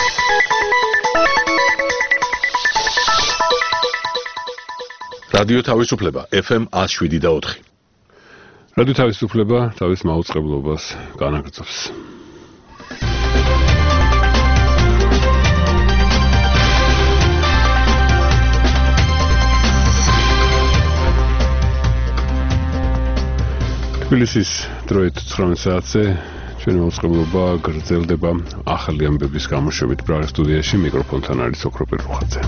რადიო თავისუფლება FM 107.4. რადიო თავისუფლება თავის მაუწყებლობას განაგრძობს. თბილისის დროით 19 საათზე ჩვენი მაუწყებლობა გრძელდება ახალი ამბების გამოშვებით პრაღის სტუდიაში მიკროფონთან არის ოქროპირ რუხაძე.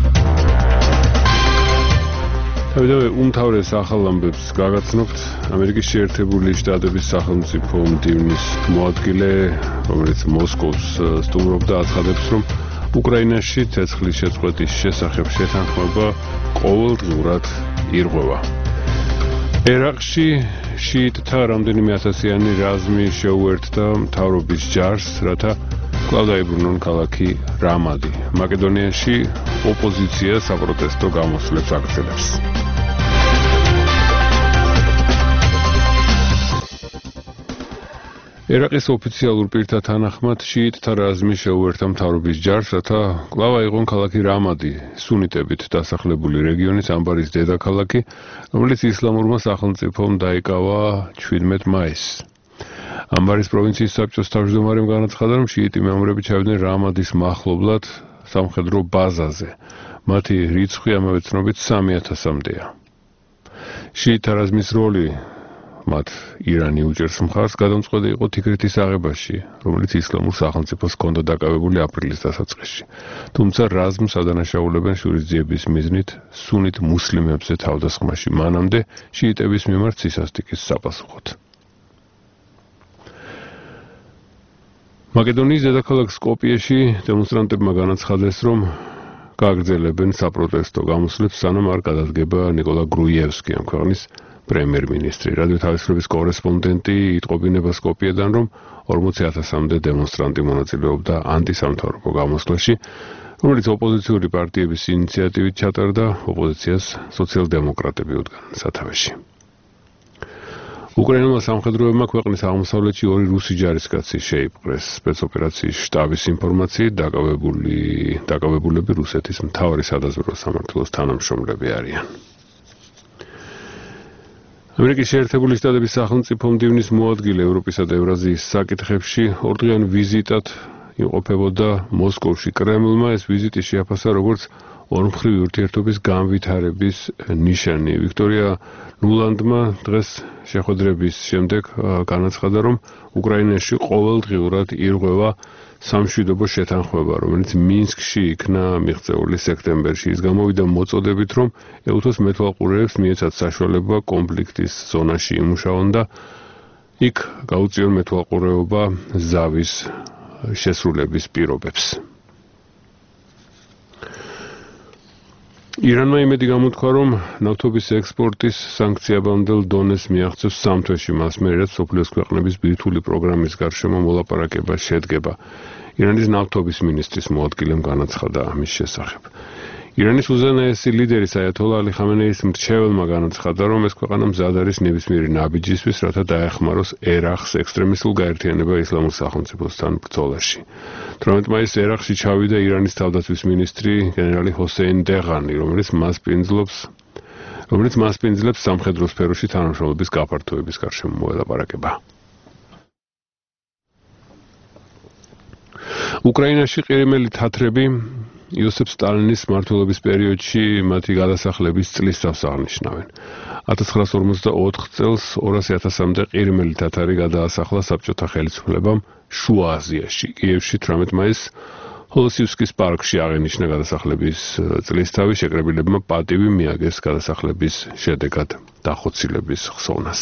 თავიდანვე უმთავრეს ახალ ამბებს გაგაცნობთ ამერიკის შეერთებული შტატების სახელმწიფო მდივნის მოადგილე, რომელიც მოსკოვს სტუმრობდა, აცხადებს, რომ უკრაინაში ცეცხლის შეწყვეტის შესახებ შეთანხმება ყოველდღურად ირღვევა. ერაყში შიიტთა რამდენიმე ათასიანი რაზმი შეუერთდა მთავრობის ჯარს, რათა კვლავ დაიბრუნონ ქალაქი რამადი. მაკედონიაში ოპოზიცია საპროტესტო გამოსვლებს აგრძელებს. ერაყის ოფიციალურ პირთა თანახმად შიიტთა რაზმი შეუერთდა მთავრობის ჯარს, რათა კვლავ აიღონ ქალაქი რამადი, სუნიტებით დასახლებული რეგიონის ამბარის დედაქალაქი, რომელიც ისლამურმა სახელმწიფომ დაიკავა 17 მაისს. ამბარის პროვინციის საბჭოს თავმჯდომარემ განაცხადა, რომ შიიტი მეომრები ჩავიდნენ რამადის მახლობლად სამხედრო ბაზაზე. მათი რიცხვი ამავე ცნობით 3000-მდეა. შიიტთა რაზმის როლი მათ ირანი უჭერს მხარს, გადამწყვეტი იყო თიქრეთის აღებაში, რომელიც ისლამურ სახელმწიფოს ჰქონდა დაკავებული აპრილის დასაწყისში. თუმცა რაზმს ადანაშაულებენ შურისძიების მიზნით სუნით მუსლიმებზე თავდასხმაში, მანამდე შიიტების მიმართ სისასტიკის საპასუხოდ. მაკედონიის დედაქალაქ სკოპიეში დემონსტრანტებმა განაცხადეს, რომ გააგრძელებენ საპროტესტო გამოსვლებს, სანამ არ გადადგება ნიკოლა გრუიევსკი, ამ ქვეყნის პრემიერ-მინისტრი. რადიო თავისუფლების კორესპონდენტი იტყობინება სკოპიედან, რომ 40,000-მდე დემონსტრანტი მონაწილეობდა ანტისამთავრობო გამოსვლაში, რომელიც ოპოზიციური პარტიების ინიციატივით ჩატარდა, ოპოზიციას სოციალ-დემოკრატები უდგნენ სათავეში. უკრაინულმა სამხედროებმა ქვეყნის აღმოსავლეთში 2 რუსი ჯარისკაცი შეიპყრეს. სპეცოპერაციის შტაბის ინფორმაციით დაკავებულები რუსეთის მთავარი სადაზვერვო სამმართველოს თანამშრომლები არიან. ამერიკის შეერთებული შტატების სახელმწიფო მდივნის მოადგილე ევროპისა და ევრაზიის საკითხებში ორდღიან ვიზიტად იმყოფებოდა მოსკოვში. კრემლმა ეს ვიზიტი შეაფასა როგორც ორმხრივი ურთიერთობის განვითარების ნიშანი. ვიქტორია ნულანდმა დღეს შეხვედრების შემდეგ განაცხადა, რომ უკრაინაში ყოველდღიურად ირღვევა სამშვიდობო შეთანხმება, რომელიც მინსკში იქნა მიღწეული სექტემბერში. ის გამოვიდა მოწოდებით, რომ ეუთოს მეთვალყურეებს მიეცათ საშუალება კონფლიქტის ზონაში იმუშაონ და იქ გაუწიონ მეთვალყურეობა ზავის შესრულების პირობებს. ირანმა იმედი გამოთქვა, რომ ნავთობის ექსპორტის სანქციებამდელ დონეს მიაღწევს 3 თვეში მას მერე, რაც მსოფლიოს ქვეყნების ბირთვული პროგრამის გარშემო მოლაპარაკება შედგება. ირანის ნავთობის მინისტრის მოადგილემ განაცხადა ამის შესახებ. ირანის უზენაესი ლიდერის აიათოლა ალი ხამენეის მრჩეველმა განაცხადა, რომ ეს ქვეყანა მზად არის ნებისმიერი ნაბიჯისთვის, რათა დაეხმაროს ერაყს ექსტრემისტულ გაერთიანება ისლამურ სახელმწიფოსთან ბრძოლაში. 18 მაისს ერაყში ჩავიდა ირანის თავდაცვის მინისტრი გენერალი ჰოსეინ დეღანი, რომელიც მას პინძლებს სამხედრო სფეროში თანამშრომლობის გაფართოების გარშემო მოლაპარაკება. უკრაინაში ყირიმელი თათრები იოსებ სტალინის მმართველობის პერიოდში მათი გადასახლების წლის თავს აღნიშნავენ. 1954 წელს 200,000-მდე ყირიმელი თათარი გადაასახლა საბჭოთა ხელისუფლებამ შუა აზიაში. კიევში 18 მაისს ჰოლოსივსკის პარკში აღინიშნა გადასახლების წლისთავი, შეკრებილებმა პატივი მიაგეს გადასახლების შედეგად დახოცილების ხსოვნას.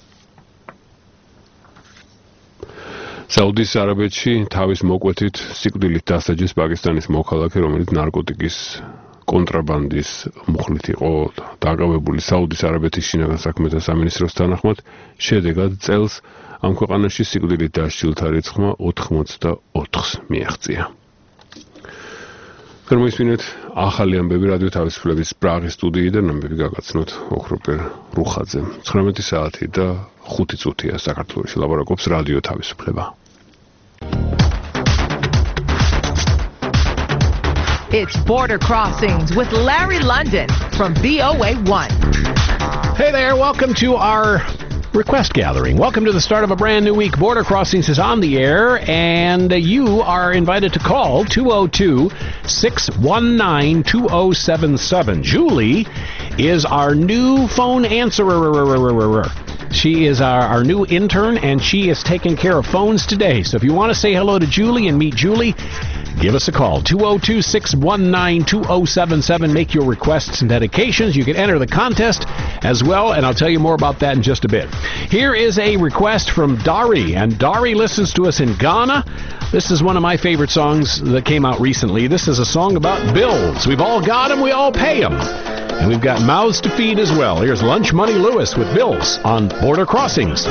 საუდის არაბეთში თავის მოკვეთით სიკვდილით დასაჯეს პაკისტანის მოქალაქე, რომელიც ნარკოტიკის კონტრაბანდის მუხლით იყო დაკავებული. საუდის არაბეთის შინაგან საქმეთა სამინისტროს თანახმად, შედეგად წელს ამ ქვეყანაში სიკვდილით დასჯილთა რიცხვმა 84-ს მიაღწია. გამოისმინეთ ახალი ამბები რადიო თავისუფლების პრაღის სტუდიიდან, ამბები გაგაცნოთ ოქროპირ რუხაძე. 19 საათი და 5 წუთია საქართველოში ლაპარაკობს რადიო თავისუფლება. It's Border Crossings with Larry London from VOA1. Hey there, welcome to our request gathering. Welcome to the start of a brand new week. Border Crossings is on the air, and you are invited to call 202-619-2077. Julie is our new phone answerer. She is our new intern, and she is taking care of phones today. So if you want to say hello to Julie and meet Julie, give us a call, 202-619-2077. Make your requests and dedications. You can enter the contest as well, and I'll tell you more about that in just a bit. Here is a request from Dari, and Dari listens to us in Ghana. This is one of my favorite songs that came out recently. This is a song about bills. We've all got them, we all pay them. And we've got mouths to feed as well. Here's Lunch Money Lewis with Bills on Border Crossings.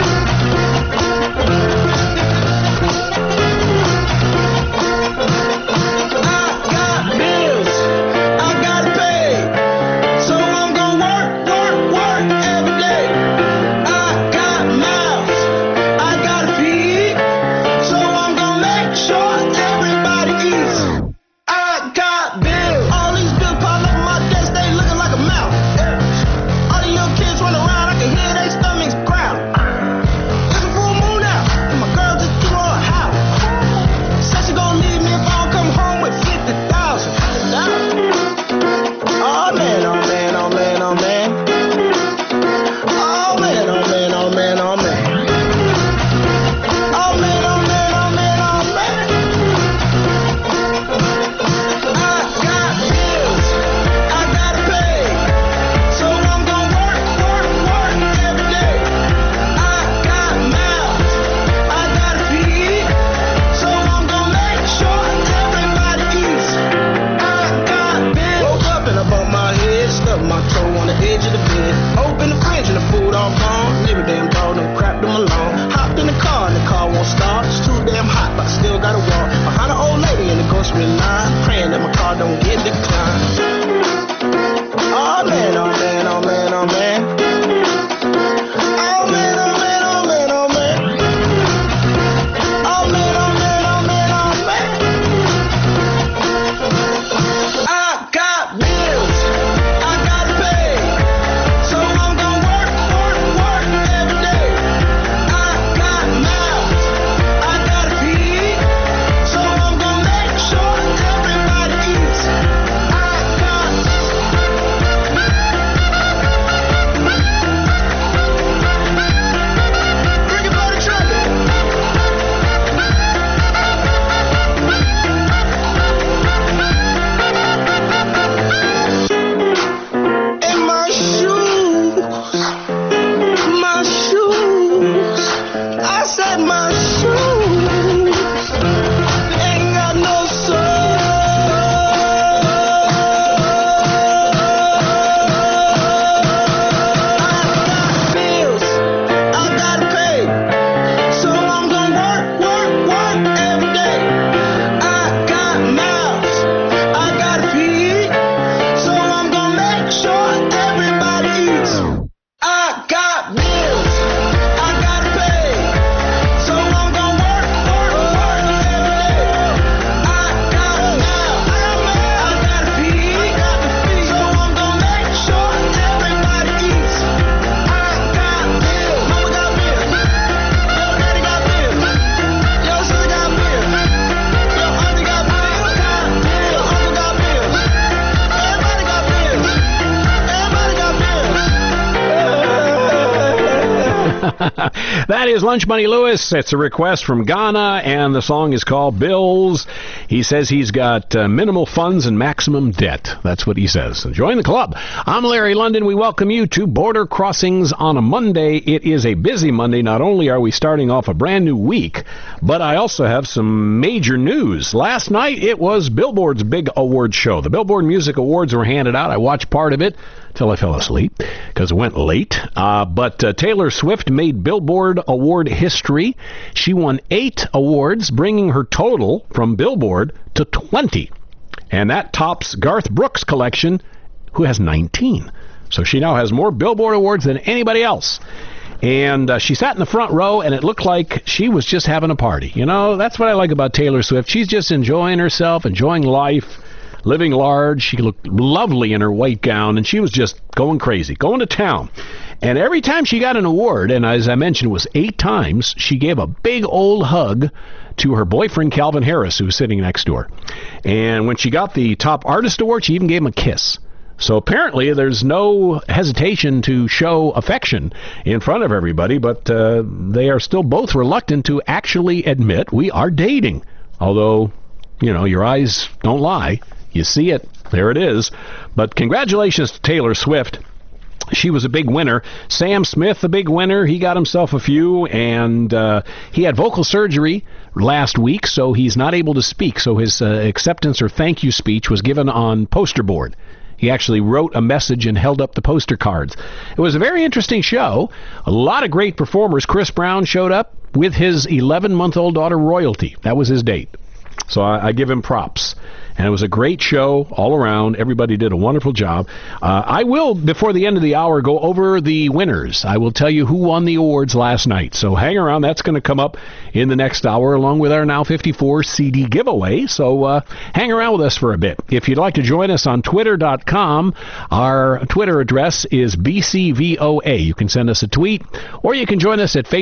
That is Lunch Money Lewis. It's a request from Ghana, and the song is called Bills. He says he's got minimal funds and maximum debt. That's what he says. Join the club. I'm Larry London. We welcome you to Border Crossings on a Monday. It is a busy Monday. Not only are we starting off a brand new week, but I also have some major news. Last night, it was Billboard's big award show. The Billboard Music Awards were handed out. I watched part of it till I fell asleep because it went late. But Taylor Swift made Billboard award history. She won 8 awards, bringing her total from Billboard to 20. And that tops Garth Brooks' collection, who has 19. So she now has more Billboard awards than anybody else. And she sat in the front row, and it looked like she was just having a party. You know, that's what I like about Taylor Swift. She's just enjoying herself, enjoying life. living large. She looked lovely in her white gown, and she was just going crazy, going to town. And every time she got an award, and as I mentioned, it was 8 times, she gave a big old hug to her boyfriend, Calvin Harris, who was sitting next to her. And when she got the Top Artist Award, she even gave him a kiss. So apparently there's no hesitation to show affection in front of everybody, but they are still both reluctant to actually admit we are dating. Although, you know, your eyes don't lie. You see it. There it is. But congratulations to Taylor Swift. She was a big winner. Sam Smith, a big winner. He got himself a few, and he had vocal surgery last week, so he's not able to speak. So his acceptance or thank you speech was given on poster board. He actually wrote a message and held up the poster cards. It was a very interesting show. A lot of great performers. Chris Brown showed up with his 11-month-old daughter, Royalty. That was his date. So I give him props. And it was a great show all around. Everybody did a wonderful job. I will, before the end of the hour, go over the winners. I will tell you who won the awards last night. So hang around. That's going to come up in the next hour, along with our Now 54 CD giveaway. So hang around with us for a bit. If you'd like to join us on Twitter.com, our Twitter address is BCVOA. You can send us a tweet, or you can join us at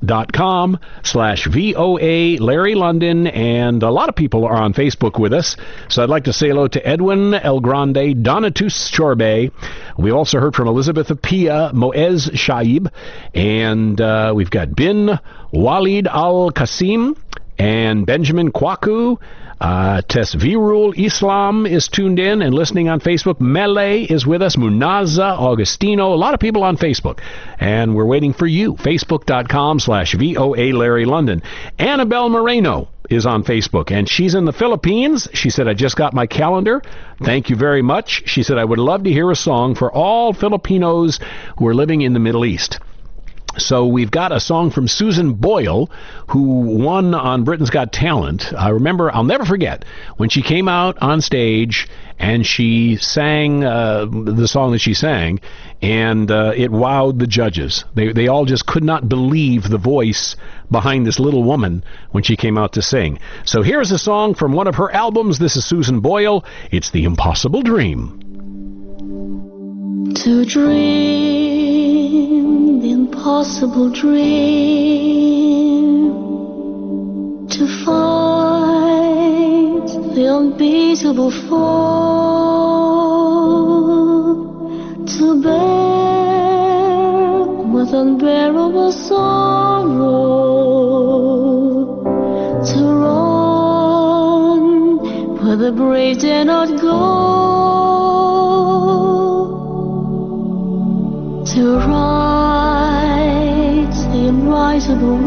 Facebook.com/VOA Larry London. And a lot of people are on Facebook with us. So I'd like to say hello to Edwin El Grande, Donatus Chorbe. We also heard from Elizabeth Apia, Moez Shaib, and we've got Bin Walid Al Qasim and Benjamin Kwaku. Tesvirul Islam is tuned in and listening on Facebook. Mele is with us. Munaza, Augustino, a lot of people on Facebook. And we're waiting for you. Facebook.com/VOA Larry London. Annabelle Moreno is on Facebook, and she's in the Philippines. She said, I just got my calendar. Thank you very much. She said, I would love to hear a song for all Filipinos who are living in the Middle East. So we've got a song from Susan Boyle, who won on Britain's Got Talent. I remember, I'll never forget, when she came out on stage and she sang the song that she sang, and it wowed the judges. They all just could not believe the voice behind this little woman when she came out to sing. So here's a song from one of her albums. This is Susan Boyle. It's The Impossible Dream. To dream the impossible dream, to fight the unbeatable fall, to bear with unbearable sorrow, to run where the brave dare not go, to right the unrightable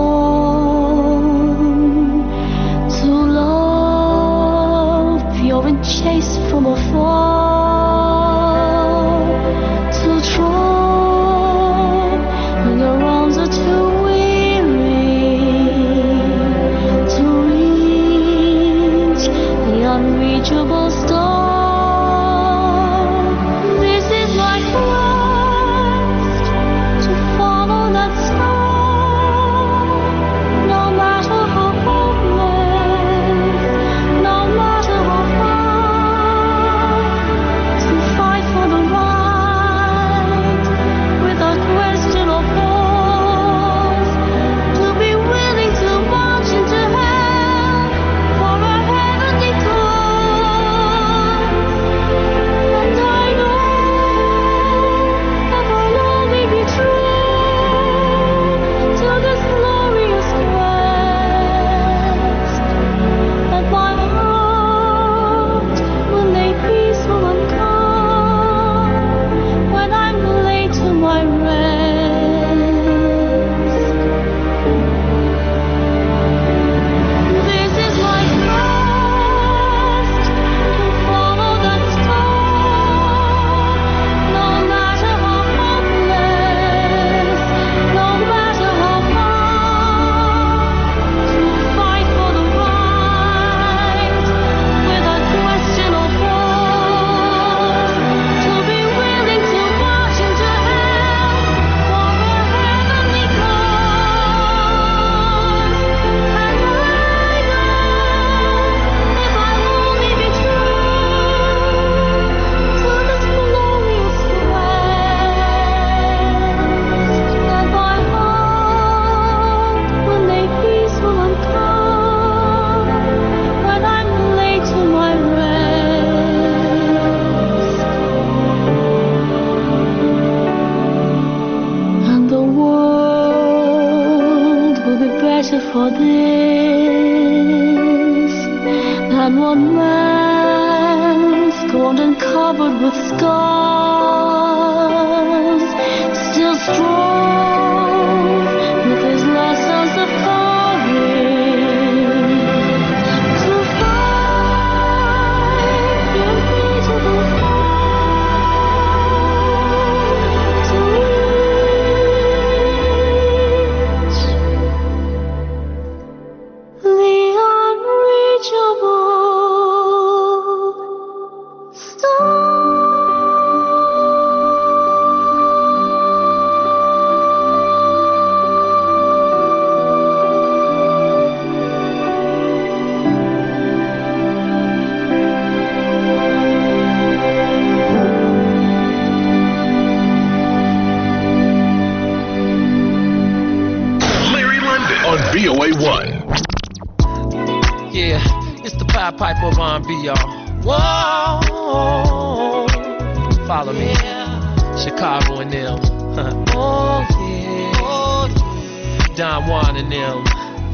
wrong, to love pure and chaste from afar, to try when your arms are too weary, to reach the unreachable star. This is my quest, to follow that star, no matter how hopeless, no matter how far, to fight for the right without question or pause, to be willing to march into hell for a heavenly cause. And one man's gaunt and covered with scars, still strong with his lessons of courage to fight impeachable fight, to reach the unreachable star. Larry London on VOA1. Yeah, it's the Pied Piper of R&B, y'all. Whoa, follow me, Chicago and them. Oh yeah, Don Juan and them.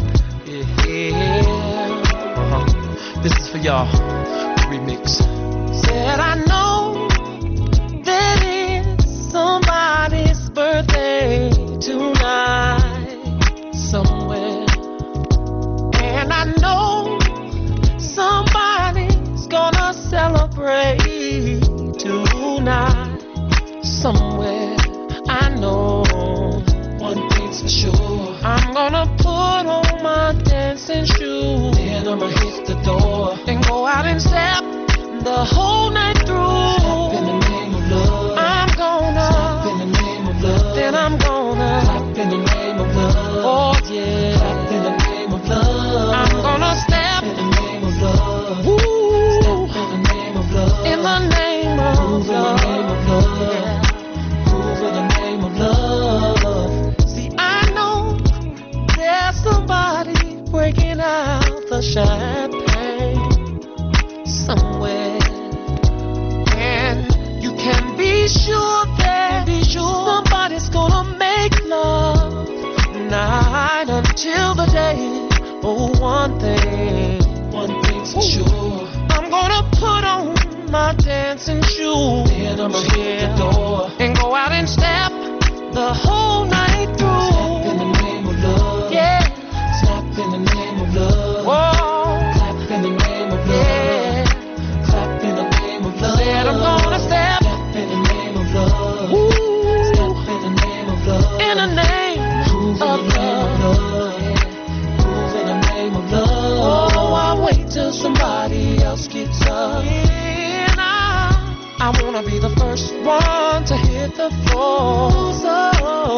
Yeah, This is for y'all. Remix. Said I know that it's somebody's birthday tonight somewhere. And I know somebody's gonna celebrate tonight somewhere. I know one thing's for sure. I'm gonna put on my dancing shoes. Then I'ma hit the door and go out and step the whole night through. Step in the name of love. I'm gonna step in the name of love. Then I'm gonna clap in the name of love. Oh yeah, clap in the name of love. I'm gonna step in the name of love. Woo. Step in the name of love. In the name of love. Yeah. Move in the name of love. See, I know there's somebody breaking out the champagne somewhere, and you can be sure that somebody's gonna make love night until the day. Oh, one thing's for sure. I'm gonna put on my dancing shoes. Then I'ma hit the door and go out and step the whole night through. Step in the name of love. Yeah. Step in the name of love. Whoa. Clap in the name of love. Yeah. Clap in the name of love. Said I'm gonna step in the name of love. Woo. Step in the name of love. In the name of love. Move in the name of love. Oh, I'll wait till somebody else gets up. And I wanna be the first one to hit the floor. So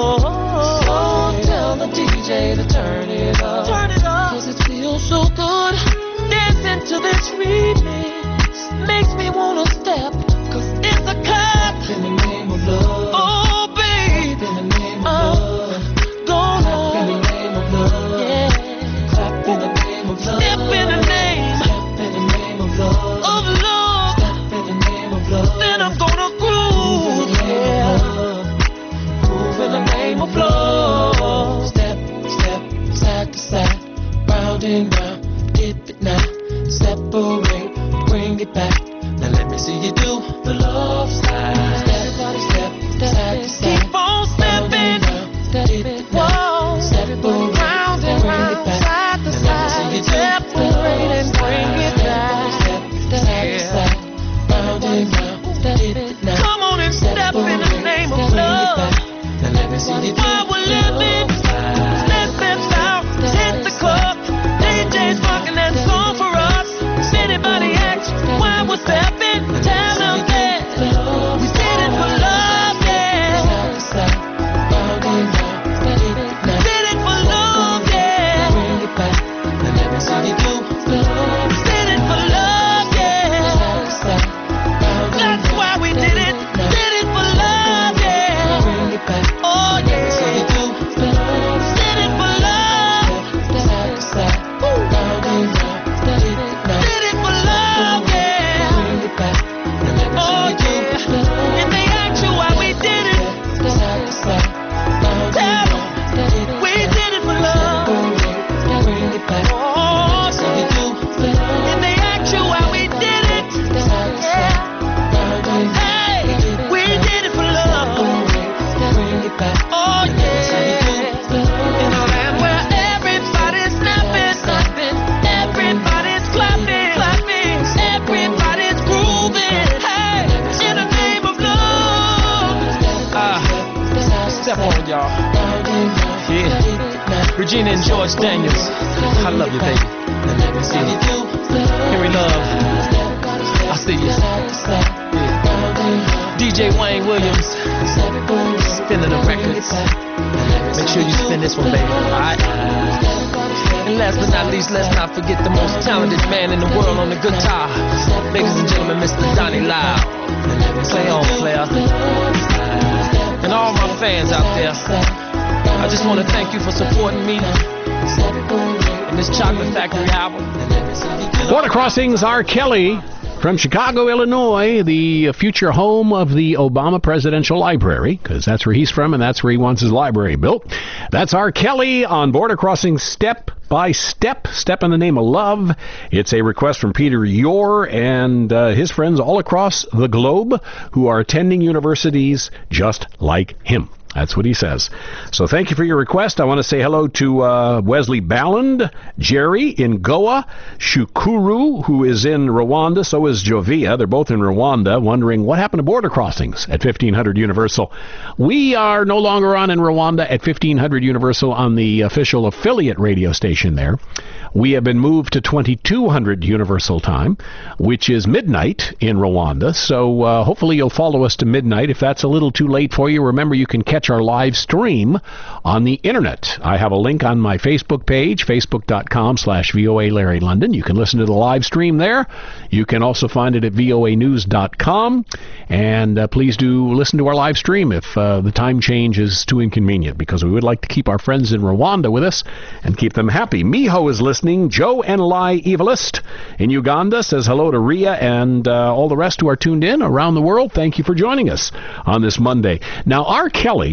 tell the DJ to turn it up. Cause it feels so good. Dancing to this remix makes me wanna step. Cause it's a cut in the name of love. Oh babe, in the name of love. Gonna in the name of love. Yeah. Clap in the name of love. Step in the name. Step in the name of love. Of love. Step in the name of love. Then I'm gonna groove. Yeah. Move in the name of love. Step, step, side to side, round and round. Dip it now. Separate, bring it back. Now let me see you do the love slide. Step, step, side to side. Keep on stepping. Dip it now. Separate, round and round, side to side. Separate and bring it back. Step, side to side, round and round. Dip it now. Come on and step in the name of love. Now let me see you do while we're living. Stepping out, hit the club. DJ's rocking that song for us. If anybody asks why we're stepping, tell them that we did it for love, yeah. We did it for love, yeah. Now let me see you do. We did it for love, yeah. That's why we did it. Did it for love, yeah. Oh yeah. Regina and George Daniels. I love you, baby. See you. Henry Love. I see you. DJ Wayne Williams. Spinning the records. Make sure you spin this one, baby. Alright? And last but not least, let's not forget the most talented man in the world on the guitar. Ladies and gentlemen, Mr. Donnie Lyle. Play on, player. And all my fans out there, I just want to thank you for supporting me in this Chocolate Factory album. Border Crossings, R. Kelly from Chicago, Illinois, the future home of the Obama Presidential Library, because that's where he's from and that's where he wants his library built. That's R. Kelly on Border Crossings Step by Step, Step in the Name of Love. It's a request from Peter Yore and his friends all across the globe who are attending universities just like him. That's what he says. So thank you for your request. I want to say hello to Wesley Balland, Jerry in Goa, Shukuru, who is in Rwanda. So is Jovia. They're both in Rwanda, wondering what happened to Border Crossings at 1500 Universal. We are no longer on in Rwanda at 1500 Universal on the official affiliate radio station there. We have been moved to 2200 Universal Time, which is midnight in Rwanda. So hopefully you'll follow us to midnight. If that's a little too late for you, remember you can catch our live stream on the internet. I have a link on my Facebook page, facebook.com/VOA Larry London. You can listen to the live stream there. You can also find it at voanews.com. And please do listen to our live stream if the time change is too inconvenient, because we would like to keep our friends in Rwanda with us and keep them happy. Miho is listening. Joe and Lai Evilist in Uganda says hello to Ria and all the rest who are tuned in around the world. Thank you for joining us on this Monday. Now, R. Kelly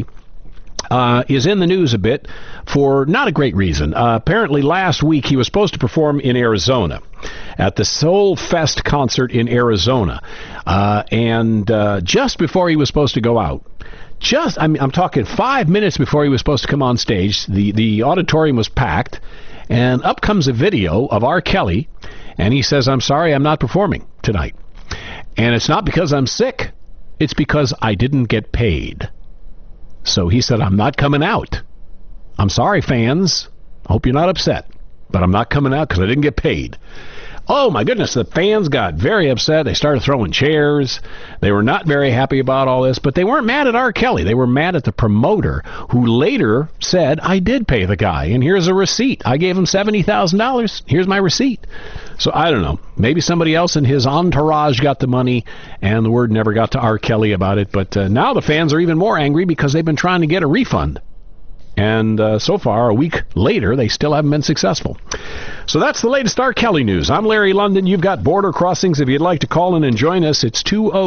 is in the news a bit for not a great reason. Apparently last week he was supposed to perform in Arizona at the Soul Fest concert in Arizona. And just before he was supposed to go out, I'm talking 5 minutes before he was supposed to come on stage, the auditorium was packed, and up comes a video of R. Kelly, and he says, "I'm sorry, I'm not performing tonight. And it's not because I'm sick, it's because I didn't get paid." So he said, "I'm not coming out. I'm sorry, fans. I hope you're not upset, but I'm not coming out because I didn't get paid." Oh, my goodness, the fans got very upset. They started throwing chairs. They were not very happy about all this, but they weren't mad at R. Kelly. They were mad at the promoter, who later said, "I did pay the guy, and here's a receipt. I gave him $70,000. Here's my receipt." So I don't know. Maybe somebody else in his entourage got the money, and the word never got to R. Kelly about it. But now the fans are even more angry because they've been trying to get a refund. And so far, a week later, they still haven't been successful. So that's the latest R. Kelly news. I'm Larry London. You've got Border Crossings. If you'd like to call in and join us, it's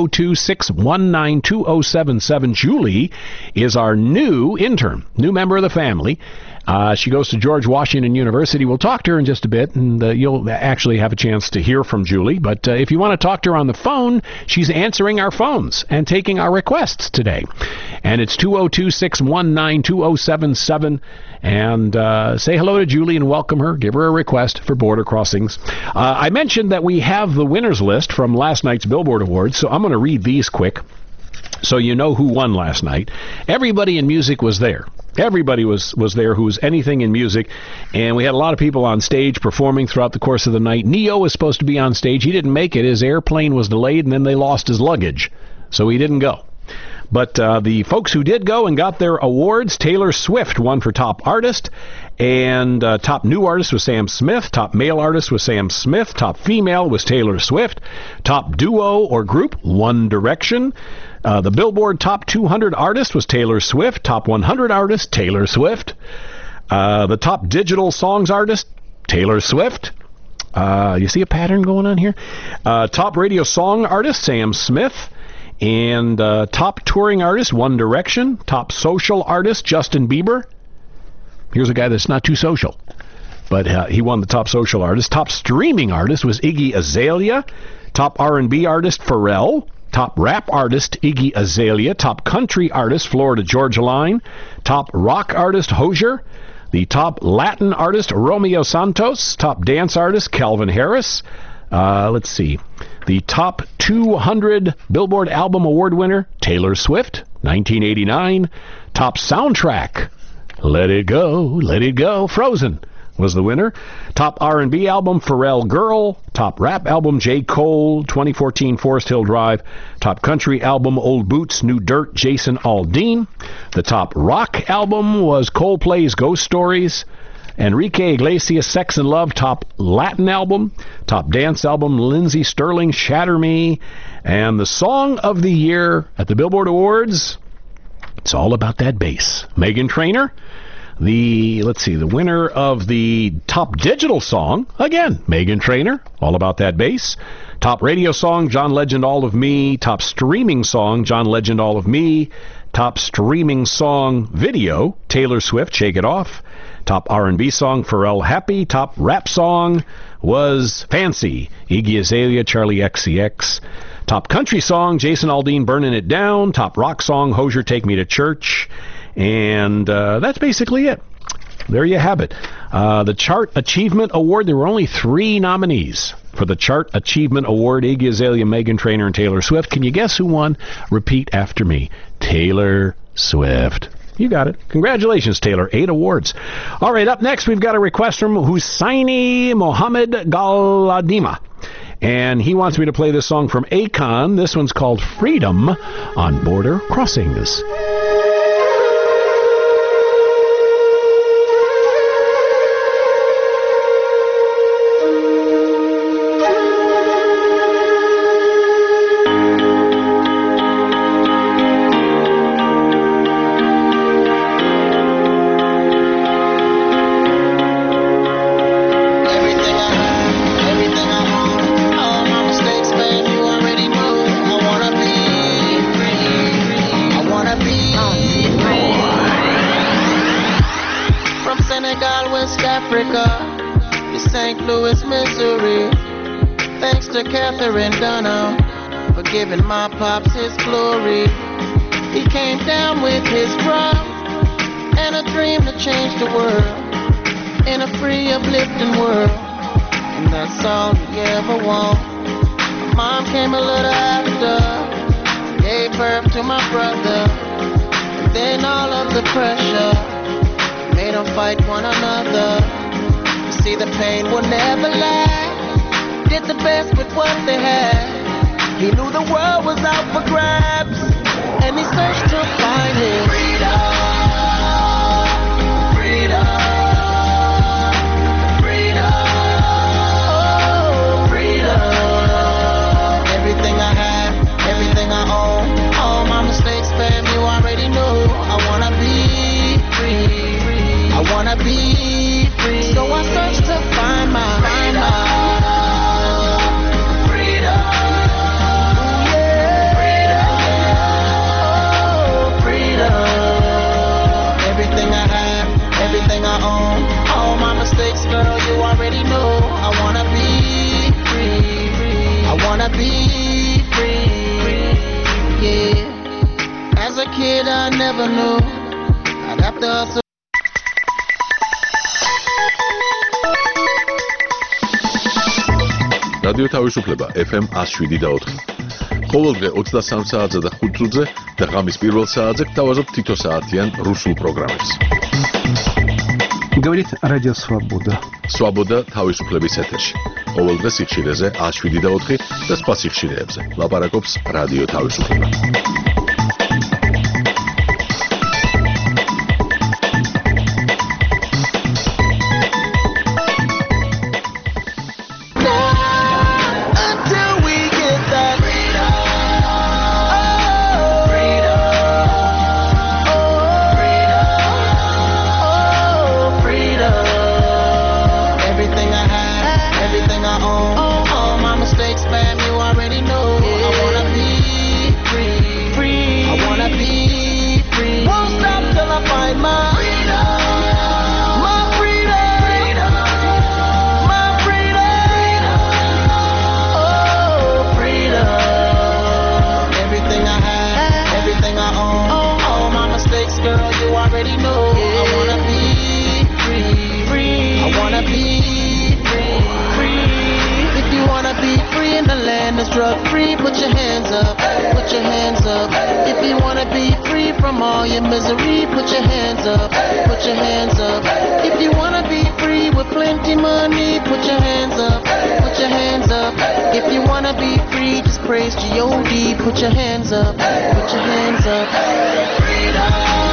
202-619-2077. Julie is our new intern, new member of the family. She goes to George Washington University. We'll talk to her in just a bit, and you'll actually have a chance to hear from Julie. But if you want to talk to her on the phone, she's answering our phones and taking our requests today. And it's 202-619-2077. And say hello to Julie and welcome her. Give her a request for Border Crossings. I mentioned that we have the winners list from last night's Billboard Awards, so I'm going to read these quick so you know who won last night. Everybody in music was there. Everybody was there who was anything in music, and we had a lot of people on stage performing throughout the course of the night. Neo was supposed to be on stage. He didn't make it. His airplane was delayed, and then they lost his luggage, so he didn't go. But the folks who did go and got their awards, Taylor Swift won for Top Artist, and Top New Artist was Sam Smith. Top Male Artist was Sam Smith. Top Female was Taylor Swift. Top Duo or Group, One Direction. The Billboard Top 200 Artist was Taylor Swift. Top 100 Artist, Taylor Swift. The Top Digital Songs Artist, Taylor Swift. You see a pattern going on here? Top Radio Song Artist, Sam Smith. And Top Touring Artist, One Direction. Top Social Artist, Justin Bieber. Here's a guy that's not too social, but he won the Top Social Artist. Top Streaming Artist was Iggy Azalea. Top R&B Artist, Pharrell. Top Rap Artist, Iggy Azalea. Top Country Artist, Florida Georgia Line. Top Rock Artist, Hozier. The Top Latin Artist, Romeo Santos. Top Dance Artist, Calvin Harris. Let's see. The Top 200 Billboard Album Award winner, Taylor Swift, 1989. Top Soundtrack, Let It Go, Let It Go. Frozen was the winner. Top R&B album, Pharrell Girl. Top rap album, J. Cole, 2014, Forest Hill Drive. Top country album, Old Boots, New Dirt, Jason Aldean. The top rock album was Coldplay's Ghost Stories. Enrique Iglesias, Sex and Love. Top Latin album. Top dance album, Lindsey Sterling, Shatter Me. And the song of the year at the Billboard Awards, it's all about that bass. Meghan Trainor. The winner of the top digital song, again, Meghan Trainor, all about that bass. Top radio song, John Legend, All of Me. Top streaming song, John Legend, All of Me. Top streaming song video, Taylor Swift, Shake It Off. Top R&B song, Pharrell, Happy. Top rap song was Fancy, Iggy Azalea, Charlie XCX. Top country song, Jason Aldean, Burning It Down. Top rock song, Hozier, Take Me to Church. And that's basically it. There you have it. The Chart Achievement Award, there were only 3 nominees for the Chart Achievement Award: Iggy Azalea, Meghan Trainor, and Taylor Swift. Can you guess who won? Repeat after me. Taylor Swift. You got it. Congratulations, Taylor. 8 awards. All right, up next, we've got a request from Hussaini Mohammed Galadima. And he wants me to play this song from Akon. This one's called Freedom on Border Crossings. Giving my pops his glory. He came down with his drum and a dream to change the world in a free, uplifting world. And that's all he ever wanted. Mom came a little after, gave birth to my brother. And then all of the pressure made them fight one another. You see, the pain will never last. Did the best with what they had. He knew the world was out for grabs, and he searched to find his freedom, freedom, freedom, oh, freedom. Everything I have, everything I own, all my mistakes, fam, you already know. I wanna be free, I wanna be free. So I searched to find my everything I own, all my mistakes, girl, you already know. I wanna be free, I wanna be free, yeah. As a kid, I never knew I'd have to hustle. რადიო თავისუფლება FM 107.4. ყოველდღე 23 საათზე და 5 წუთზე და ღამის პირველ საათზე გთავაზობთ თითო საათიან რუსულ პროგრამებს. Говорит Радио Свобода. Свобода თავისუფლების ეთერში. ყოველდღე სიხშირეზე 107.4 და სხვა სიხშირეებზე. ლაპარაკობს რადიო თავისუფლება. is drug-free, put your hands up, put your hands up. If you wanna be free from all your misery, put your hands up, put your hands up. If you wanna be free with plenty money, put your hands up, put your hands up. If you wanna be free, just praise G.O.D. Put your hands up, put your hands up. Freedom.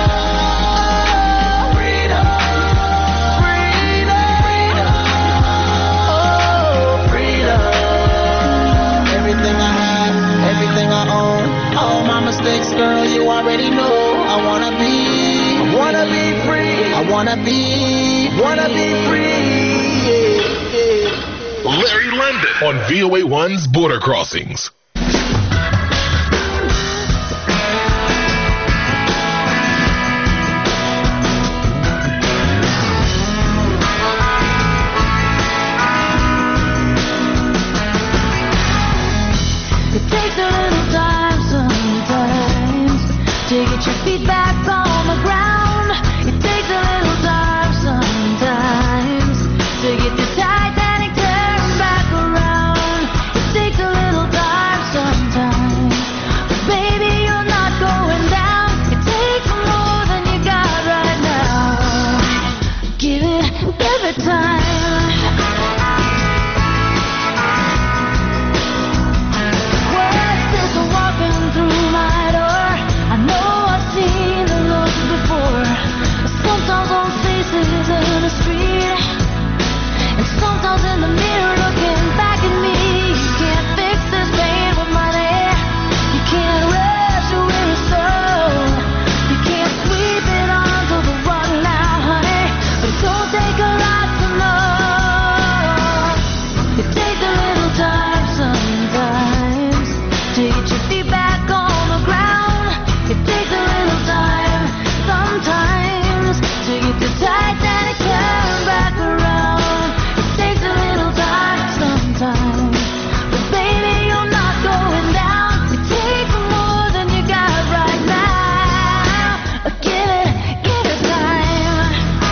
Everything I own, all my mistakes, girl, you already know. I wanna be free. I wanna be free. Larry London on VOA1's Border Crossings. To get your feet back on the ground, it takes a little time sometimes to get the Titanic turned back around. It takes a little time sometimes, but baby, you're not going down. It takes more than you got right now. Give it time. Words just walking through my door. I know I've seen the looks before. Sometimes on faces in the street, and sometimes in the mirror looking back at me. You can't fix this pain with money. You can't rush a weary soul. You can't sweep it onto the rug now, honey. But it don't take a lot to know. It takes a little time sometimes to get your feet back on the ground. It takes a little time sometimes to get the Titanic turned back around. It takes a little time sometimes, but baby, you're not going down. It takes more than you got right now. Give it time.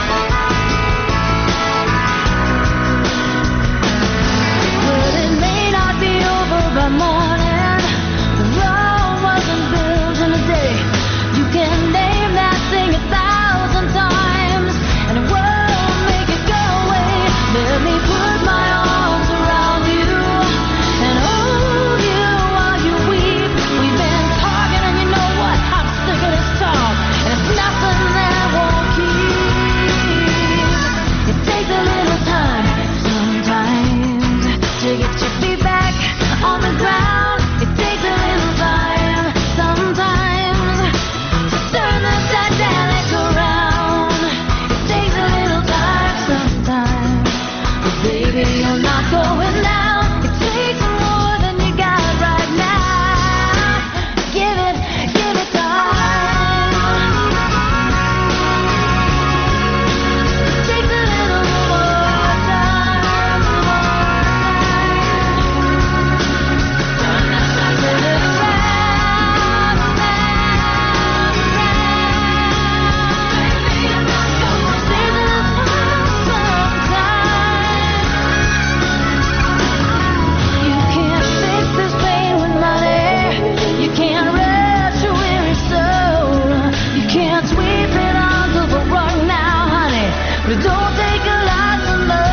Well, it may not be over by morning. The road wasn't built in a day. You can name that thing 1,000 times, and it won't make it go away. Let me put my arms around you and hold you while you weep. We've been talking, and you know what? I'm sick of this talk, and it's nothing that won't keep. It takes a little time sometimes to get your feet back on the ground. It takes a little time sometimes to turn the Titanic around. It takes a little time sometimes, but baby, you're not going down. It takes more than you got right now. Give it time. It takes a little more time. Turn the Titanic around. Baby, you're not going down. It takes a little time sometimes. You can't fix this pain with money. You can't rush a weary soul. You can't sweep it onto the rug now, honey. But it don't take a lot to know.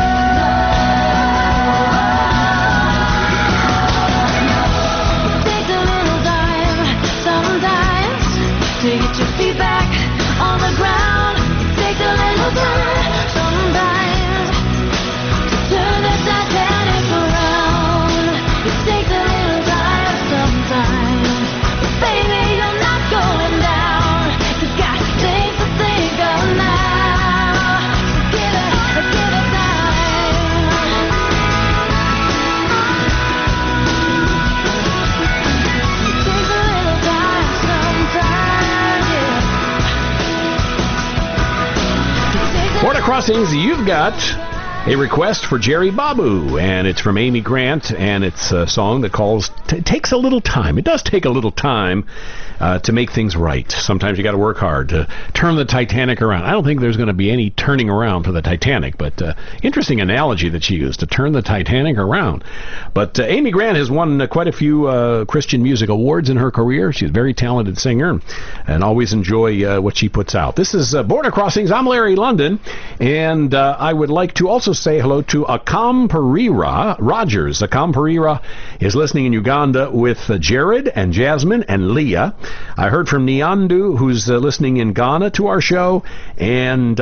It takes a little time sometimes to get your feet back on the ground. It takes a little time sometimes to turn the Titanic around. It takes a little time sometimes, but baby, you're not going down. You got things to think of now. So give it time. It takes a little time sometimes, yeah. Border Crossings, you've got A request for Jerry Babu, and it's from Amy Grant, and it's a song that takes a little time. It does take a little time to make things right. Sometimes you got to work hard to turn the Titanic around. I don't think there's going to be any turning around for the Titanic, but interesting analogy that she used, to turn the Titanic around. But Amy Grant has won quite a few Christian music awards in her career. She's a very talented singer, and always enjoy what she puts out. This is Border Crossings. I'm Larry London, and I would like to also say hello to Akam Perira Rogers. Akam Perira is listening in Uganda with Jared and Jasmine and Leah. I heard from Nyandu, who's listening in Ghana to our show, and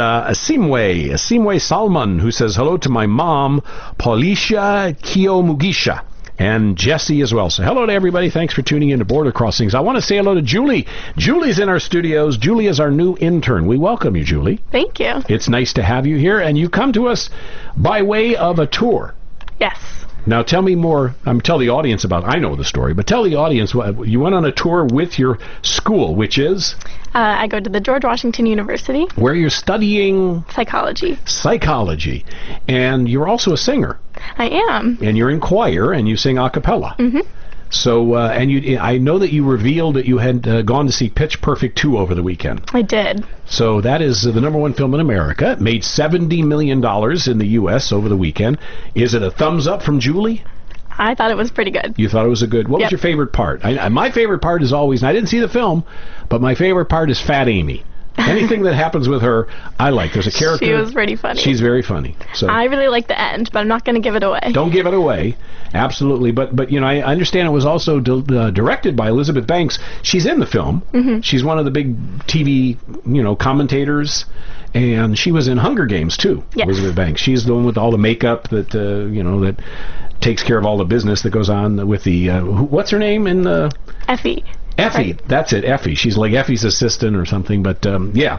Asimwe Salman, who says hello to my mom, Paulisha Kiyomugisha, and Jesse as well. So hello to everybody. Thanks for tuning in to Border Crossings. I want to say hello to Julie. Julie's in our studios. Julie is our new intern. We welcome you, Julie. Thank you. It's nice to have you here, and you come to us by way of a tour. Yes. Now tell me more. Tell the audience about. I know the story, but tell the audience. You went on a tour with your school, which is? I go to the George Washington University. Where you're studying? Psychology. Psychology. And you're also a singer. I am. And you're in choir, and you sing a cappella. Mm-hmm. So, I know that you revealed that you had gone to see Pitch Perfect 2 over the weekend. I did. So that is the number one film in America. It made $70 million in the U.S. over the weekend. Is it a thumbs up from Julie? I thought it was pretty good. You thought it was a good. What was your favorite part? My favorite part is always, and I didn't see the film, but my favorite part is Fat Amy. Anything that happens with her, I like. There's a character. She was pretty funny. She's very funny. So I really like the end, but I'm not going to give it away. Don't give it away. Absolutely. But I understand it was also directed by Elizabeth Banks. She's in the film. Mm-hmm. She's one of the big TV, commentators. And she was in Hunger Games, too, yes. Elizabeth Banks. She's the one with all the makeup that, that takes care of all the business that goes on with the, what's her name in the... Effie. Effie, right. That's it, Effie. She's like Effie's assistant or something, but yeah.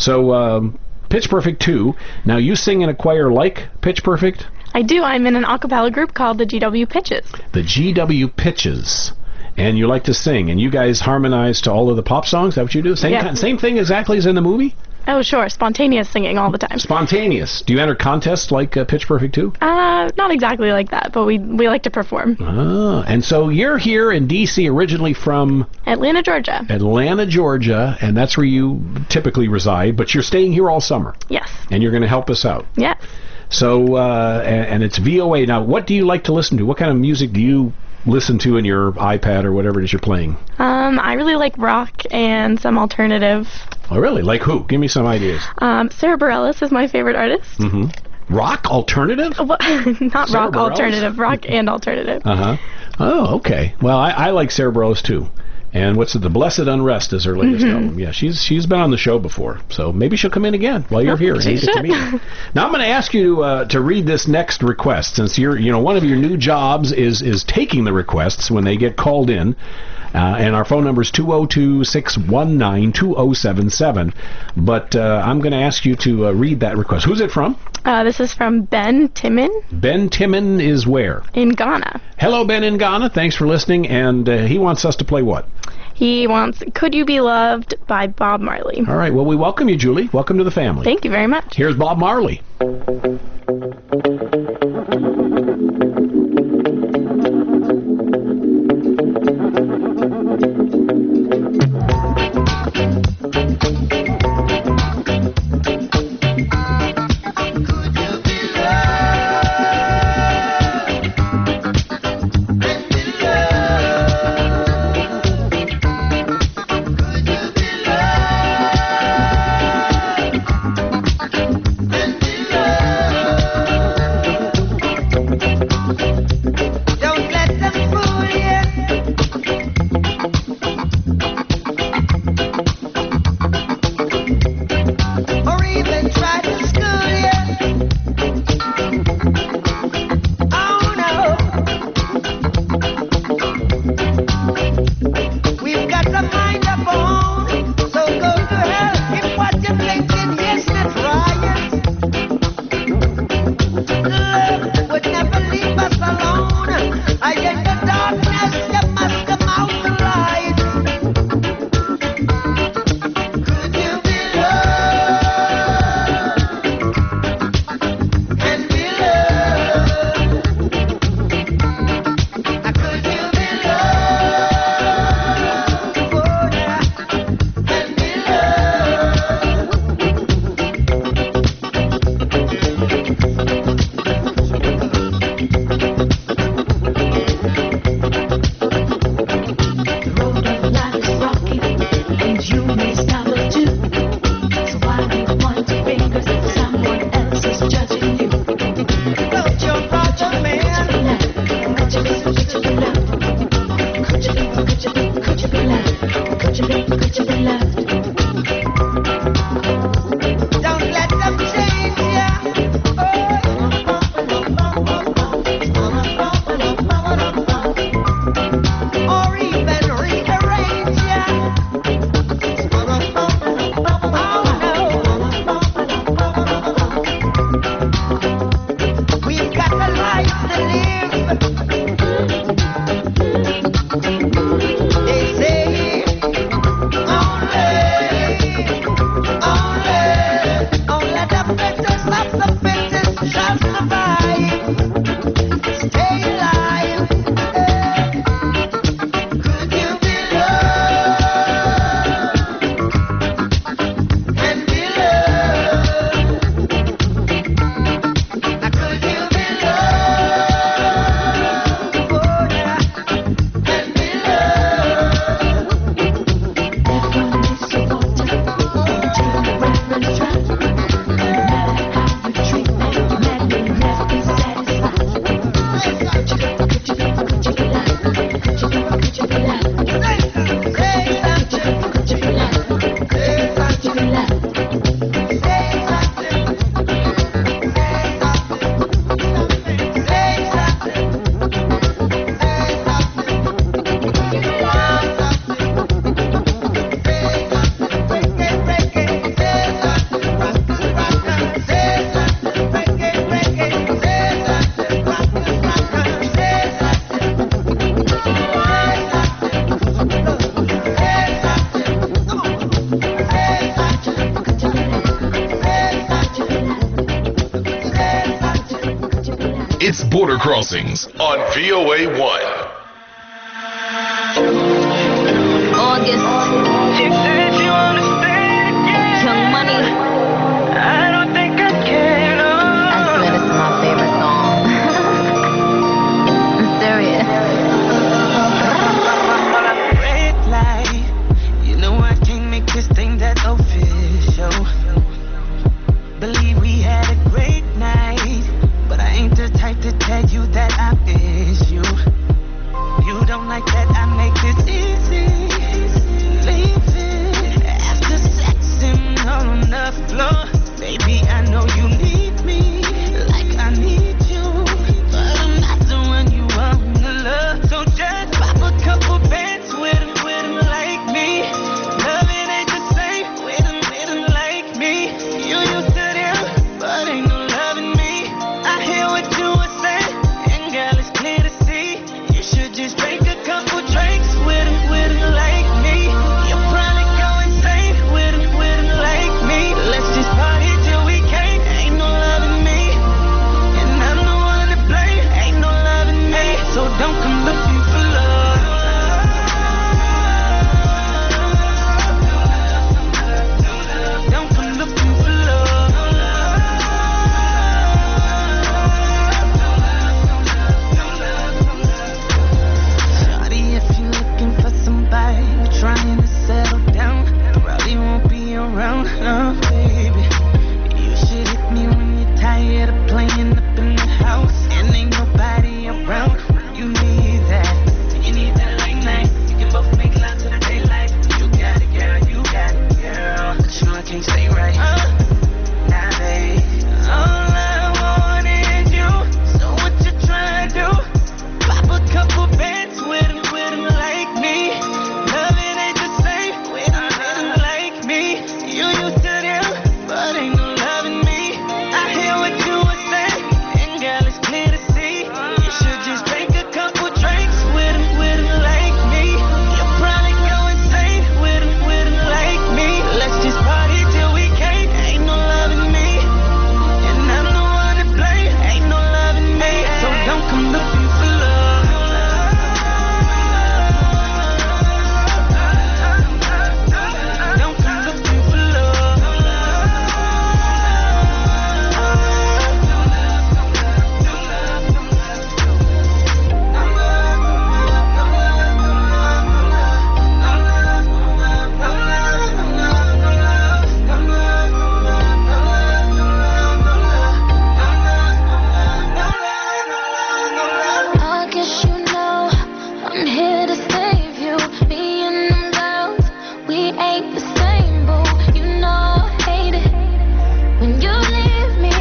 So, Pitch Perfect 2. Now, you sing in a choir like Pitch Perfect? I do. I'm in an a cappella group called the GW Pitches. The GW Pitches. And you like to sing, and you guys harmonize to all of the pop songs? Is that what you do? Same thing exactly as in the movie? Oh, sure. Spontaneous singing all the time. Spontaneous. Do you enter contests like Pitch Perfect 2? Not exactly like that, but we like to perform. Ah, and so you're here in D.C. originally from? Atlanta, Georgia. Atlanta, Georgia, and that's where you typically reside, but you're staying here all summer. Yes. And you're going to help us out. Yes. So, and it's VOA. Now, what do you like to listen to? What kind of music do you listen to in your iPad or whatever it is you're playing? I really like rock and some alternative. Oh, really? Like who? Give me some ideas. Sarah Bareilles is my favorite artist. Mm-hmm. Rock alternative? Well, not Sarah rock Bareilles? Alternative, rock and alternative. Uh-huh. Oh, okay. Well, I like Sarah Bareilles, too. And what's it? The Blessed Unrest is her latest album. Yeah, she's been on the show before, so maybe she'll come in again while you're here. She should. Now I'm going to ask you to read this next request, since you're one of your new jobs is taking the requests when they get called in. And our phone number is 202-619-2077. But I'm going to ask you to read that request. Who's it from? This is from Ben Timon. Ben Timon is where? In Ghana. Hello, Ben in Ghana. Thanks for listening. And he wants us to play what? He wants Could You Be Loved by Bob Marley. All right. Well, we welcome you, Julie. Welcome to the family. Thank you very much. Here's Bob Marley. Border Crossings on VOA 1. August. She said she wanna stay again. Young Money. I don't think I can. I swear this is my favorite song. I'm serious. Red light. You know I can't make this thing that official. Believe we had a great night, but I ain't the type to tell you that I miss you. You don't like that I make this easy. Leave it after sex and all on the floor. Baby, I know you need me like I need you, but I'm not the one you want to love. So just pop a couple bands with him like me. Loving ain't the same with him like me. You used to them, but ain't no loving me. I hear what you were saying, and girl, it's clear to see. You should just drink a couple drinks with him like me. You'll probably go insane with him like me. Let's just party till we can't. Ain't no loving me, and I'm the one to blame. Ain't no loving me, so don't come looking for love. Don't come looking for love. Shawty, if you're looking for somebody trying to settle down, probably won't be around, baby. You should hit me when you're tired of playing up in the house and ain't nobody around. You need that. You need that late night. You can both make love to the daylight. You got it, girl. You got it, girl. But you know I can't stay right. Nah, babe. All I want is you. So what you trying to do? Pop a couple bands with him like me. Loving ain't the same with him like me. You used to them, but ain't no loving me. I hear what you were saying, and girl, it's clear to see. You should just drink a couple drinks with him like me. You'll probably go insane with him like me. Let's just party till we can't. Ain't no loving me, and I'm the one to blame. Ain't no loving me, so don't come looking for love. Don't come looking for love. I guess you know I'm here to save you. Me and them girls, we ain't the same, boo. You know I hate it when you leave me.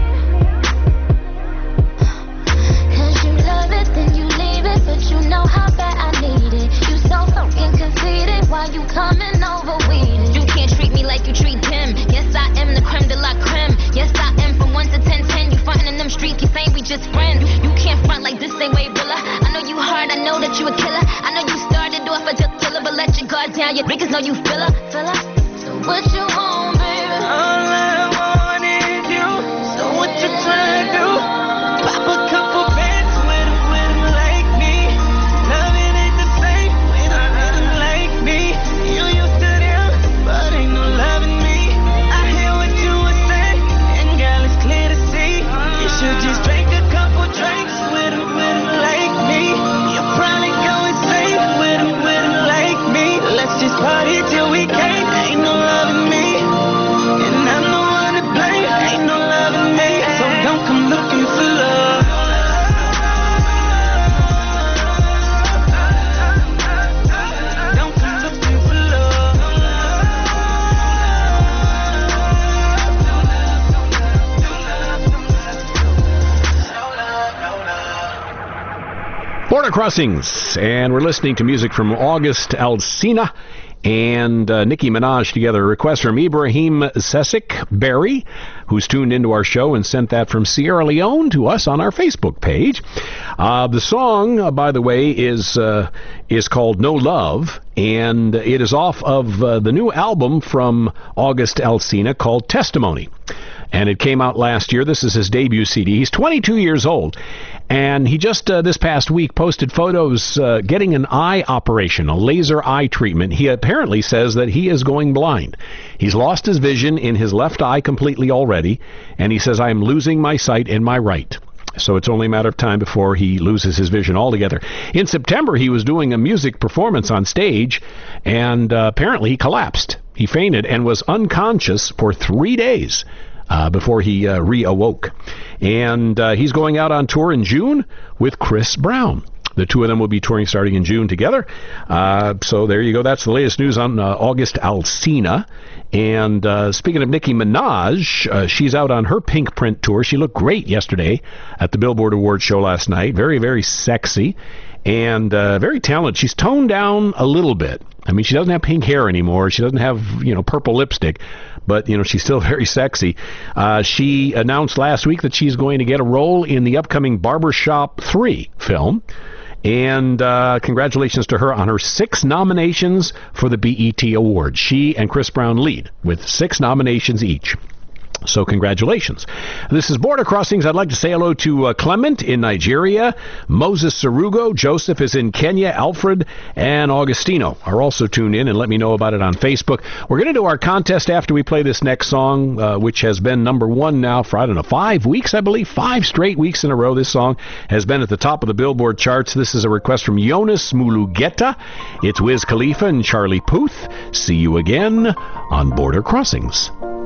'Cause you love it, then you leave it, but you know how bad I need it. You so fucking conceited, why you coming over weeded? You can't treat me like you treat him. Yes, I am the creme de la creme. Yes, I am from 1 to 10, 10. You frontin' in them streets, you saying we just friends. You can't front like this, ain't way Willa. I know you hard, I know that you a killer. I know you started off as a killer, but let your guard down. Your niggas know you filler. So what you want, baby? All I want is you. So what you trying to do? Pop a couple bands with him like me. Loving ain't the same with him like me. You used to them, but ain't no loving me. I hear what you were saying, and girl, it's clear to see. You should just drink a couple drinks with him like me. You'll probably go insane with him like me. Let's just party till we can't. Ain't no loving me, and I'm the one to blame. Ain't no loving me, so don't come looking for love. Don't come looking for love. Border Crossings, and we're listening to music from August Alsina and Nicki Minaj together. A request from Ibrahim Sesik Berry, who's tuned into our show and sent that from Sierra Leone to us on our Facebook page. The song, by the way, is called No Love, and it is off of the new album from August Alsina called Testimony. and it came out last year. This is his debut CD. He's 22 years old, and he just this past week posted photos getting an eye operation, a laser eye treatment. He apparently says that he is going blind. He's lost his vision in his left eye completely already, and he says, I am losing my sight in my right. So it's only a matter of time before he loses his vision altogether. In September, he was doing a music performance on stage, and apparently he collapsed. He fainted and was unconscious for 3 days before he reawoke. And he's going out on tour in June with Chris Brown. The two of them will be touring starting in June together. So there you go. That's the latest news on August Alsina. And speaking of Nicki Minaj, she's out on her Pink Print tour. She looked great yesterday at the Billboard Awards show last night. Very, very sexy and very talented. She's toned down a little bit. I mean, she doesn't have pink hair anymore. She doesn't have, purple lipstick. But, she's still very sexy. She announced last week that she's going to get a role in the upcoming Barbershop 3 film. And congratulations to her on her 6 nominations for the BET Awards. She and Chris Brown lead with 6 nominations each. So congratulations. This is Border Crossings. I'd like to say hello to Clement in Nigeria, Moses Sarugo, Joseph is in Kenya, Alfred, and Augustino are also tuned in, and let me know about it on Facebook. We're going to do our contest after we play this next song, which has been number 1 now for, 5 weeks, I believe. 5 straight weeks in a row. This song has been at the top of the Billboard charts. This is a request from Jonas Mulugeta. It's Wiz Khalifa and Charlie Puth. See you again on Border Crossings.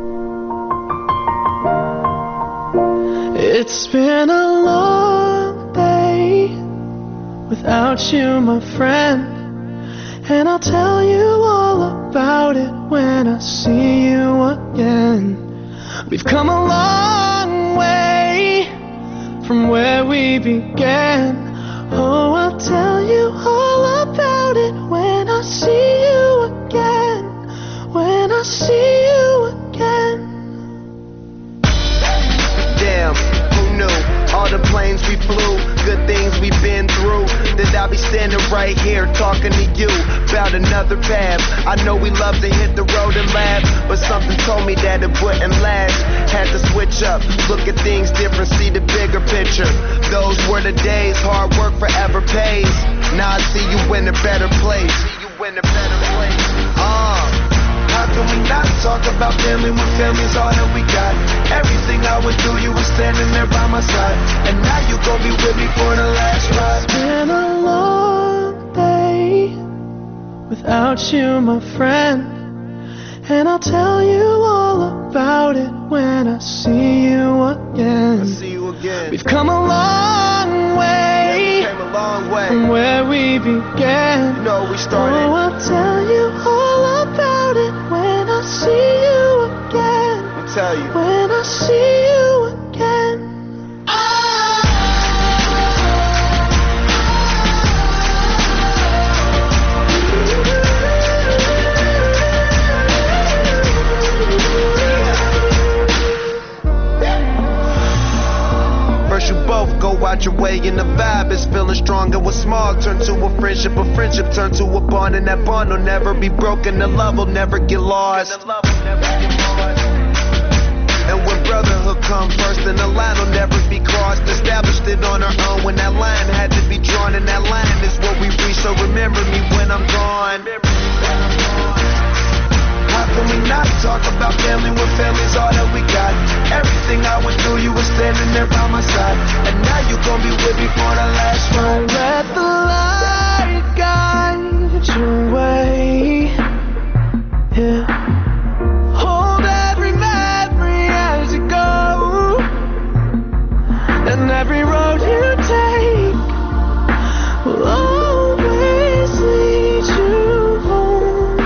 It's been a long day without you, my friend, and I'll tell you all about it when I see you again. We've come a long way from where we began. Oh, I'll tell you all about it when I see you again. When I see you again. Damn, who knew? All the planes we flew, good things we've been through. That I'll be standing right here talking to you about another path. I know we love to hit the road and laugh, but something told me that it wouldn't last. Had to switch up, look at things different, see the bigger picture. Those were the days, hard work forever pays. Now I see you in a better place. How can we not talk about family when family's all that we got? Everything I went through, you were standing there by my side, and now you gon' be with me for the last ride. It's been a long day without you, my friend, and I'll tell you all about it when I see you again. We've come a long way, from where we began. We started. Oh, I'll tell you all about it when I see you again. I'll tell you. When I see you again. First you both go out your way and the vibe is feeling stronger. What's small turn to a friendship turn to a bond, and that bond will never be broken. The love will never get lost. And when brotherhood come first, then the line will never be crossed. Established it on our own when that line had to be drawn, and that line is what we reach. So remember me when I'm gone. How can we not talk about family when family's all that we got? Everything I went through, you were standing there by my side, and now you gon' be with me for the last ride. Let the light guide your way. Yeah. Hold every memory as you go, and every road you take will always lead you home.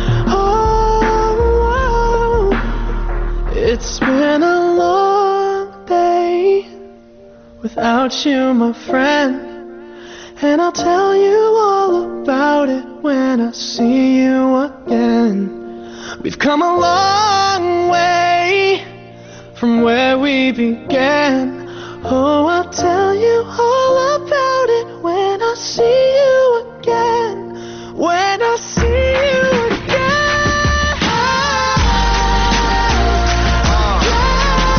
Oh, it's been a long day without you, my friend, and I'll tell you all about it when I see you again. We've come a long way from where we began. Oh, I'll tell you all about it when I see you again. When I see you again.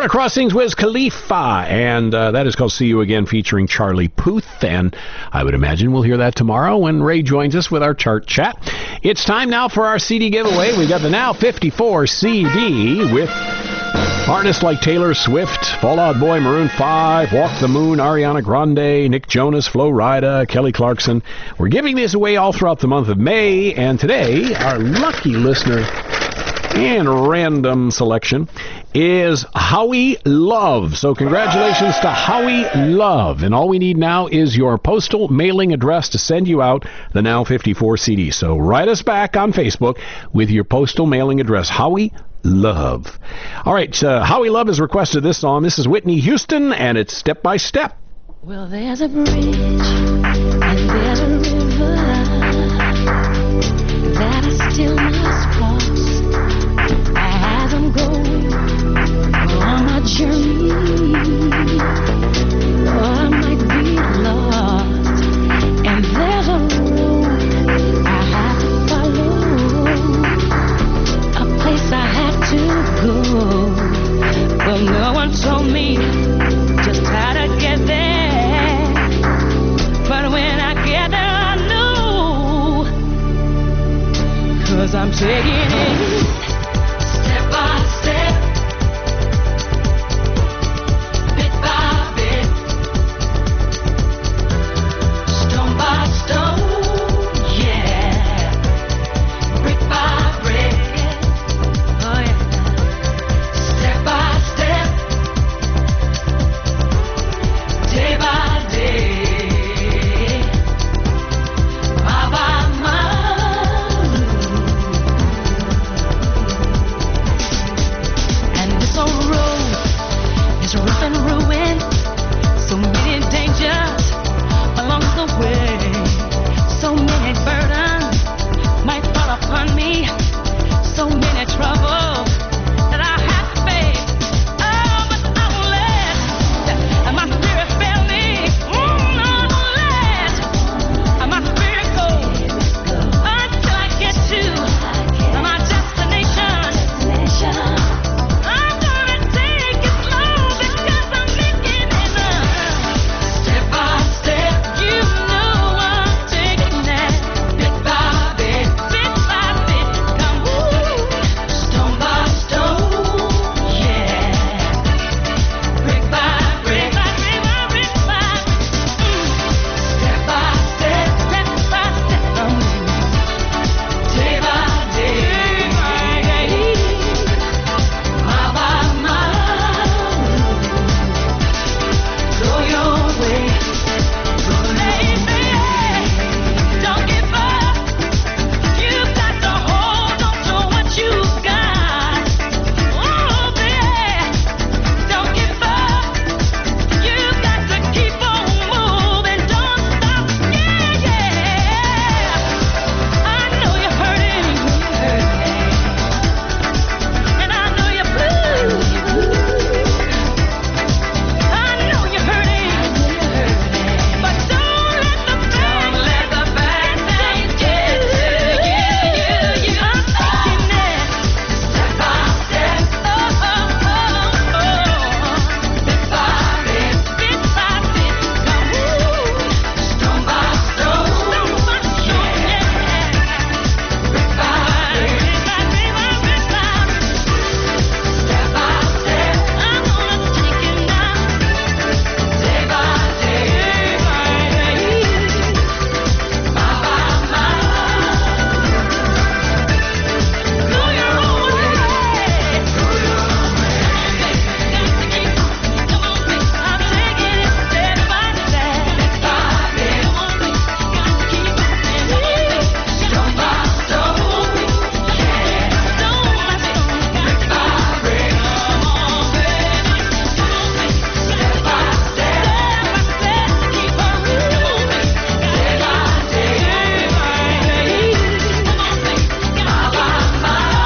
Florida Crossings Wiz Khalifa, and that is called See You Again, featuring Charlie Puth, and I would imagine we'll hear that tomorrow when Ray joins us with our chart chat. It's time now for our CD giveaway. We've got the Now 54 CD with artists like Taylor Swift, Fall Out Boy, Maroon 5, Walk the Moon, Ariana Grande, Nick Jonas, Flo Rida, Kelly Clarkson. We're giving this away all throughout the month of May, and today our lucky listener and random selection is Howie Love. So congratulations to Howie Love. And all we need now is your postal mailing address to send you out the Now 54 CD. So write us back on Facebook with your postal mailing address, Howie Love. All right, Howie Love has requested this song. This is Whitney Houston, and it's Step by Step. Well, there's a bridge and there's a river that I still must cross as I'm going on my journey. Oh, I might be lost, and there's a road I have to follow, a place I have to go, but no one told me just how to get there. But when I get there, I know, 'cause I'm taking it step by step, bit by bit, stone by stone, yeah, brick by brick, oh yeah, step by step, day by day, mile by mile, and this old road is rough and ruined, so many dangers along the way, so many burdens might fall upon me, so many troubles that I have to face. Oh, but I won't let my spirit fail me. I won't let my spirit go until I get to my destination. I'm gonna take it slow because I'm making it up. Step by step, you know I'm taking that. Bit by bit, bit by bit, come stone by stone, yeah. Brick by brick, brick by brick, step by step, day by day, mile by mile, go your way, baby, don't give up. You've got to hold on to what you've got. Oh, baby, don't give up. You've got to keep on moving, don't stop. Yeah, yeah. I know you're hurting, and I know you're blue. I know you're hurting, but don't let the bad things get to you. I'm taking it step by step, bit by bit, bit by bit, stone by stone, yeah, brick by brick, step by step, I'm gonna take it now, day by day, mile by mile, go your own way, got to keep on, come on, baby, I'm taking it step by step, bit by bit, come on, baby, got to keep on, stone by stone, yeah, stone by stone, brick by brick, come on, baby, step by step, keep on, come on, baby, day by day, come on, baby, mile by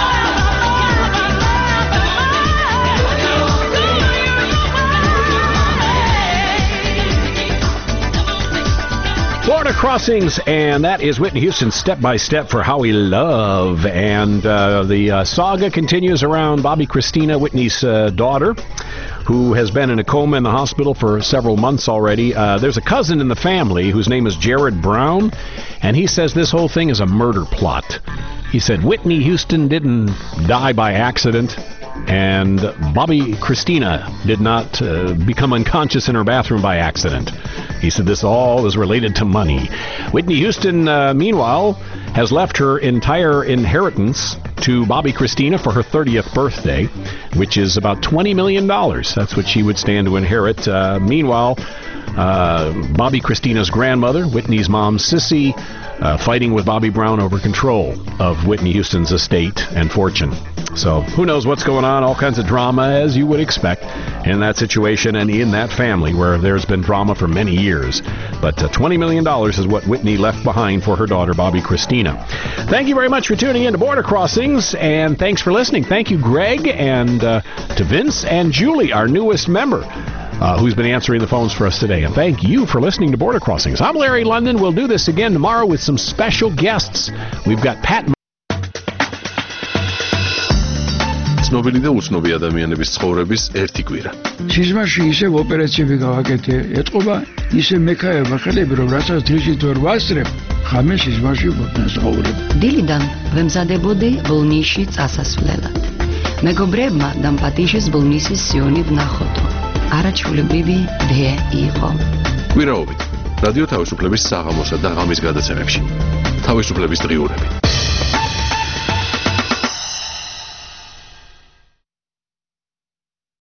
Florida Crossings, and that is Whitney Houston, Step by Step for Howie Love. And the saga continues around Bobby Christina, Whitney's daughter. who has been in a coma in the hospital for several months already. There's a cousin in the family whose name is Jared Brown, and he says this whole thing is a murder plot. He said Whitney Houston didn't die by accident, and Bobby Christina did not become unconscious in her bathroom by accident. He said this all is related to money. Whitney Houston, meanwhile, has left her entire inheritance to Bobby Christina for her 30th birthday, which is about $20 million. That's what she would stand to inherit. Meanwhile, Bobby Christina's grandmother, Whitney's mom, Sissy, fighting with Bobby Brown over control of Whitney Houston's estate and fortune. So who knows what's going on? All kinds of drama, as you would expect, in that situation and in that family where there's been drama for many years. But $20 million is what Whitney left behind for her daughter, Bobby Christina. Thank you very much for tuning in to Border Crossings, and thanks for listening. Thank you, Greg, and to Vince and Julie, our newest member, who's been answering the phones for us today. And thank you for listening to Border Crossings. I'm Larry London. We'll do this again tomorrow with some special guests. We've got Pat. ცნობილი და უცნობი ადამიანების ცხოვრების ერთი კვირა. სიზმარში ისევ ოპერაციები გავაკეთე, ეთყობა ისე მექაება ხელები, რომ რასაც დღისით ვერ ვასწრებ, ხამე სიზმარში ვწხოვრებ. დილიდან ვემზადებოდი ბოლნისში წასასვლელად. მეგობრებმა დამპატიშეს ბოლნისის სიონი ვნახოთ. არაჩვეულებრივი დე იყო. კვირაობით რადიო თავისუფლების საღამოსა და ღამის გადაცემებში. თავისუფლების დღიურები.